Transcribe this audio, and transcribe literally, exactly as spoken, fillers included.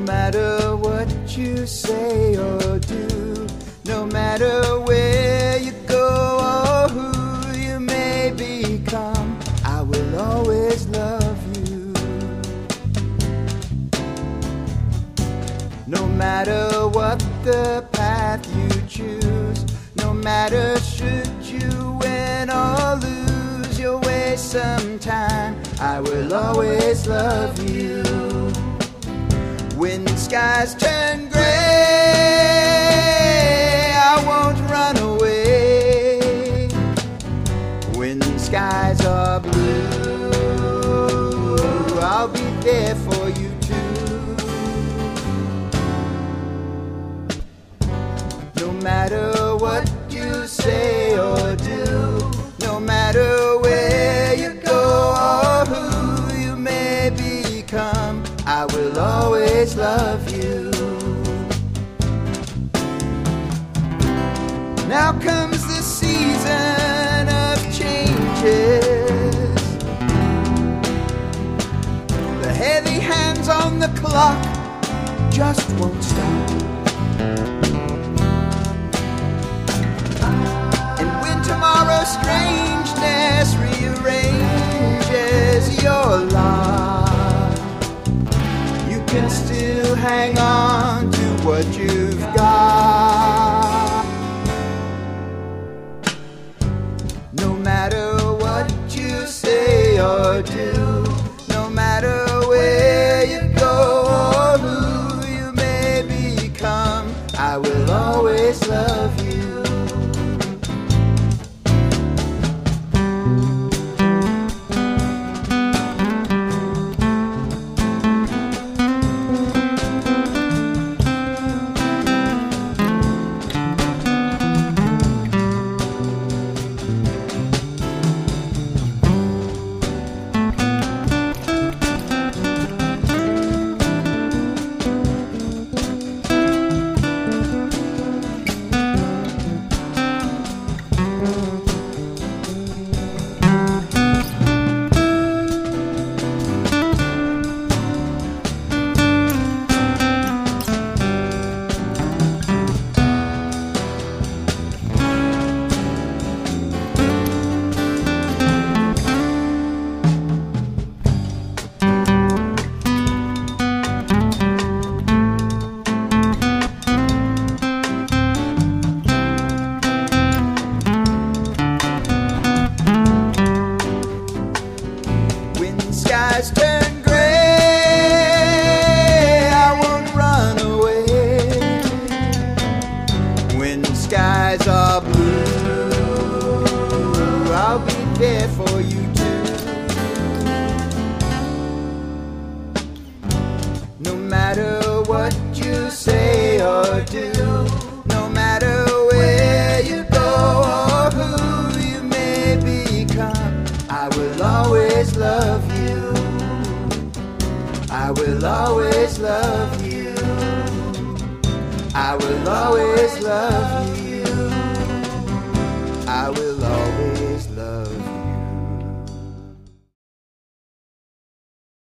matter what you say or do, no matter where you go or who you may become, I will always love you. No matter what the path you choose, no matter should you win or lose your way sometime, I will always love you. When skies turn gray, I won't run away. When skies are blue, I'll be there for you too. No matter what you say or do, no matter where you go or who you may become, I will always love you. Now comes the season of changes. The heavy hands on the clock just won't stop. And when tomorrow's strangeness rearranges your lot, you can still hang on to what you've got. No matter what you say or do, no matter where you go or who you may become, I will always love you. Skies turn gray, I won't run away. When skies are blue, I'll be there for you too. No matter what you say or do, no matter where you go or who you may become, I will always love you. I will always love you. I will always love you.